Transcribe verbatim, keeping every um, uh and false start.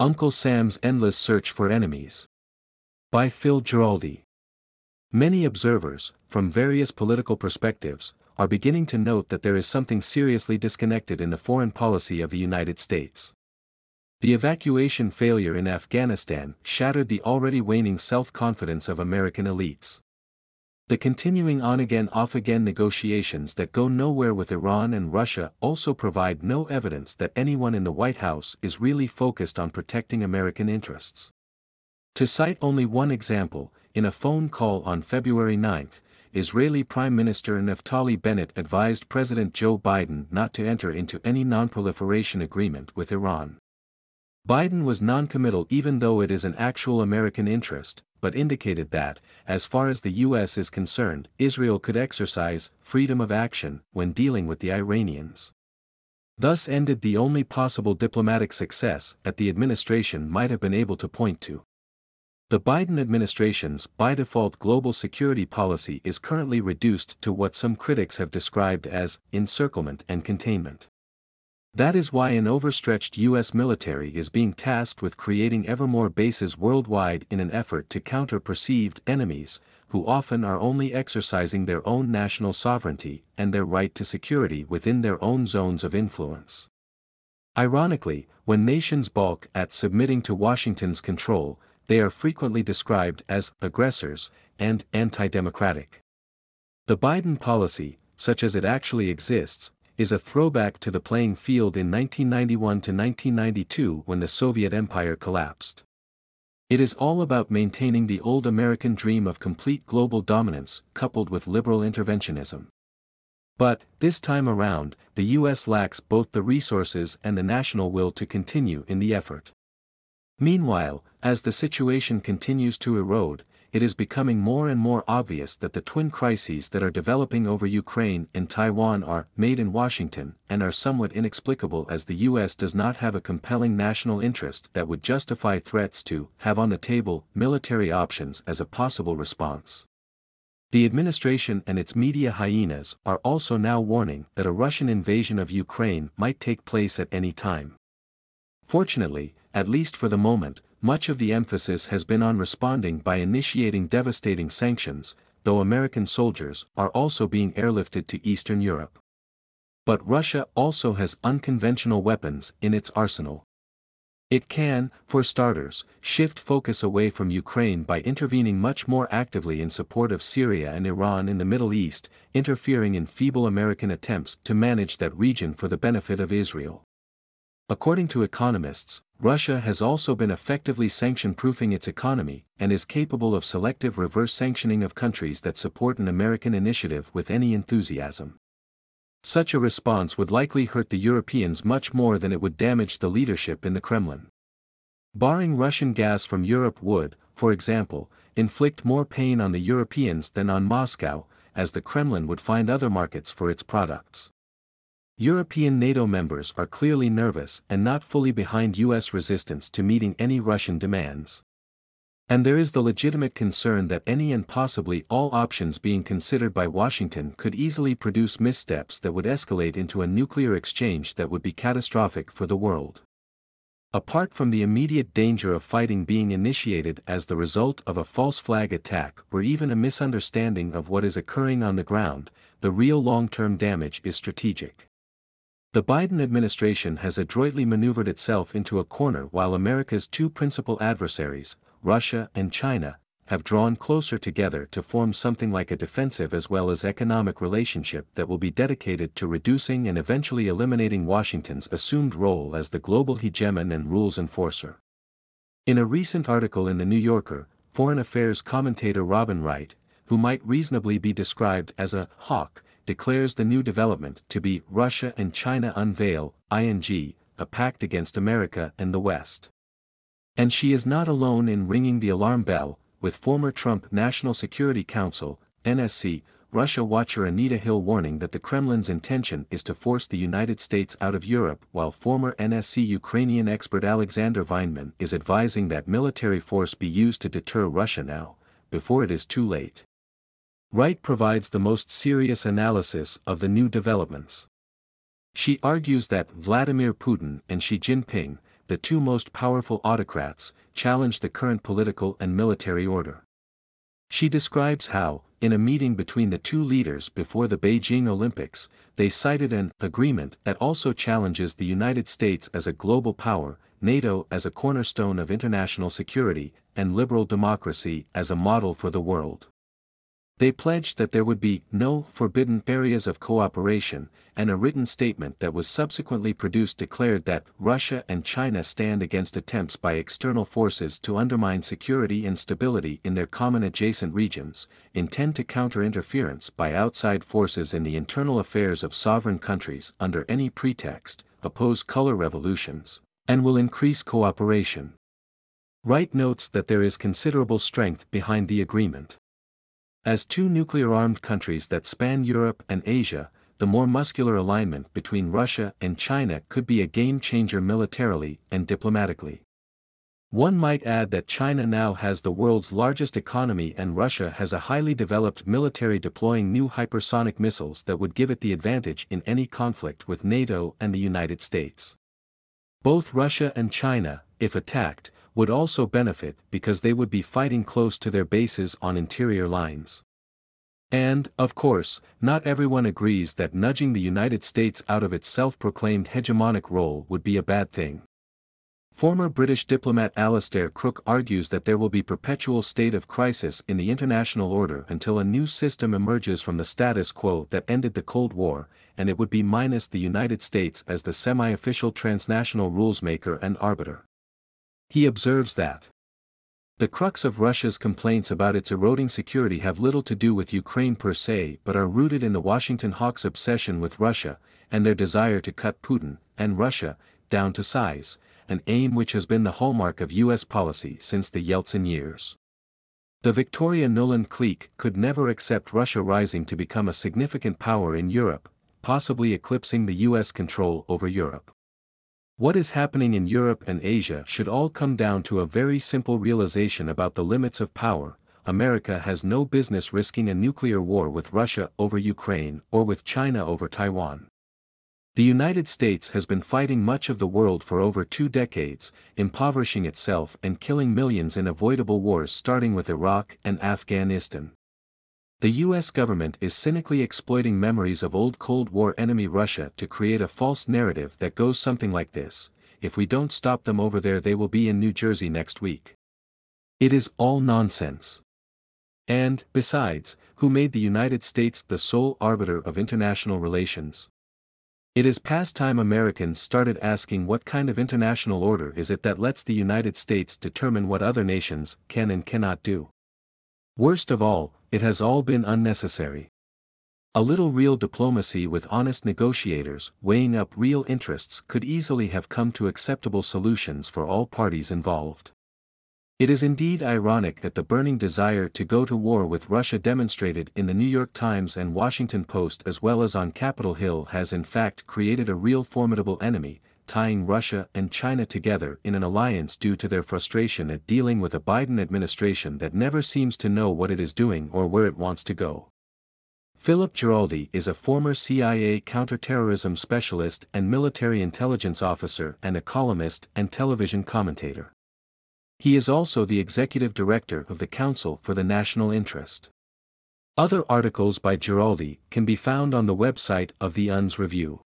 Uncle Sam's Endless Search for Enemies. By Phil Giraldi. Many observers, from various political perspectives, are beginning to note that there is something seriously disconnected in the foreign policy of the United States. The evacuation failure in Afghanistan shattered the already waning self-confidence of American elites. The continuing on-again off-again negotiations that go nowhere with Iran and Russia also provide no evidence that anyone in the White House is really focused on protecting American interests. To cite only one example, in a phone call on February ninth, Israeli Prime Minister Naftali Bennett advised President Joe Biden not to enter into any non-proliferation agreement with Iran. Biden was non-committal even though it is an actual American interest, but indicated that, as far as the U S is concerned, Israel could exercise freedom of action when dealing with the Iranians. Thus ended the only possible diplomatic success that the administration might have been able to point to. The Biden administration's by-default global security policy is currently reduced to what some critics have described as encirclement and containment. That is why an overstretched U S military is being tasked with creating ever more bases worldwide in an effort to counter perceived enemies, who often are only exercising their own national sovereignty and their right to security within their own zones of influence. Ironically, when nations balk at submitting to Washington's control, they are frequently described as aggressors and anti-democratic. The Biden policy, such as it actually exists, is a throwback to the playing field in nineteen ninety-one to nineteen ninety-two when the Soviet Empire collapsed. It is all about maintaining the old American dream of complete global dominance coupled with liberal interventionism. But, this time around, the U S lacks both the resources and the national will to continue in the effort. Meanwhile, as the situation continues to erode, it is becoming more and more obvious that the twin crises that are developing over Ukraine and Taiwan are made in Washington and are somewhat inexplicable, as the U S does not have a compelling national interest that would justify threats to have on the table military options as a possible response. The administration and its media hyenas are also now warning that a Russian invasion of Ukraine might take place at any time. Fortunately, at least for the moment, much of the emphasis has been on responding by initiating devastating sanctions, though American soldiers are also being airlifted to Eastern Europe. But Russia also has unconventional weapons in its arsenal. It can, for starters, shift focus away from Ukraine by intervening much more actively in support of Syria and Iran in the Middle East, interfering in feeble American attempts to manage that region for the benefit of Israel. According to economists, Russia has also been effectively sanction-proofing its economy and is capable of selective reverse sanctioning of countries that support an American initiative with any enthusiasm. Such a response would likely hurt the Europeans much more than it would damage the leadership in the Kremlin. Barring Russian gas from Europe would, for example, inflict more pain on the Europeans than on Moscow, as the Kremlin would find other markets for its products. European NATO members are clearly nervous and not fully behind U S resistance to meeting any Russian demands. And there is the legitimate concern that any and possibly all options being considered by Washington could easily produce missteps that would escalate into a nuclear exchange that would be catastrophic for the world. Apart from the immediate danger of fighting being initiated as the result of a false flag attack or even a misunderstanding of what is occurring on the ground, the real long-term damage is strategic. The Biden administration has adroitly maneuvered itself into a corner while America's two principal adversaries, Russia and China, have drawn closer together to form something like a defensive as well as economic relationship that will be dedicated to reducing and eventually eliminating Washington's assumed role as the global hegemon and rules enforcer. In a recent article in The New Yorker, foreign affairs commentator Robin Wright, who might reasonably be described as a hawk, declares the new development to be Russia and China unveil, ing, a pact against America and the West. And she is not alone in ringing the alarm bell, with former Trump National Security Council, N S C, Russia watcher Anita Hill warning that the Kremlin's intention is to force the United States out of Europe, while former N S C Ukrainian expert Alexander Vindman is advising that military force be used to deter Russia now, before it is too late. Wright provides the most serious analysis of the new developments. She argues that Vladimir Putin and Xi Jinping, the two most powerful autocrats, challenged the current political and military order. She describes how, in a meeting between the two leaders before the Beijing Olympics, they cited an agreement that also challenges the United States as a global power, NATO as a cornerstone of international security, and liberal democracy as a model for the world. They pledged that there would be no forbidden areas of cooperation, and a written statement that was subsequently produced declared that Russia and China stand against attempts by external forces to undermine security and stability in their common adjacent regions, intend to counter interference by outside forces in the internal affairs of sovereign countries under any pretext, oppose color revolutions, and will increase cooperation. Wright notes that there is considerable strength behind the agreement. As two nuclear-armed countries that span Europe and Asia, the more muscular alignment between Russia and China could be a game-changer militarily and diplomatically. One might add that China now has the world's largest economy and Russia has a highly developed military deploying new hypersonic missiles that would give it the advantage in any conflict with NATO and the United States. Both Russia and China, if attacked, would also benefit because they would be fighting close to their bases on interior lines. And, of course, not everyone agrees that nudging the United States out of its self-proclaimed hegemonic role would be a bad thing. Former British diplomat Alastair Crooke argues that there will be perpetual state of crisis in the international order until a new system emerges from the status quo that ended the Cold War, and it would be minus the United States as the semi-official transnational rules-maker and arbiter. He observes that the crux of Russia's complaints about its eroding security have little to do with Ukraine per se but are rooted in the Washington hawks' obsession with Russia, and their desire to cut Putin, and Russia, down to size, an aim which has been the hallmark of U S policy since the Yeltsin years. The Victoria Nuland clique could never accept Russia rising to become a significant power in Europe, possibly eclipsing the U S control over Europe. What is happening in Europe and Asia should all come down to a very simple realization about the limits of power. America has no business risking a nuclear war with Russia over Ukraine or with China over Taiwan. The United States has been fighting much of the world for over two decades, impoverishing itself and killing millions in avoidable wars starting with Iraq and Afghanistan. The U S government is cynically exploiting memories of old Cold War enemy Russia to create a false narrative that goes something like this: if we don't stop them over there they will be in New Jersey next week. It is all nonsense. And, besides, who made the United States the sole arbiter of international relations? It is past time Americans started asking what kind of international order is it that lets the United States determine what other nations can and cannot do. Worst of all, it has all been unnecessary. A little real diplomacy with honest negotiators weighing up real interests could easily have come to acceptable solutions for all parties involved. It is indeed ironic that the burning desire to go to war with Russia demonstrated in the New York Times and Washington Post as well as on Capitol Hill has in fact created a real formidable enemy, tying Russia and China together in an alliance due to their frustration at dealing with a Biden administration that never seems to know what it is doing or where it wants to go. Philip Giraldi is a former C I A counterterrorism specialist and military intelligence officer and a columnist and television commentator. He is also the executive director of the Council for the National Interest. Other articles by Giraldi can be found on the website of the U N S Review.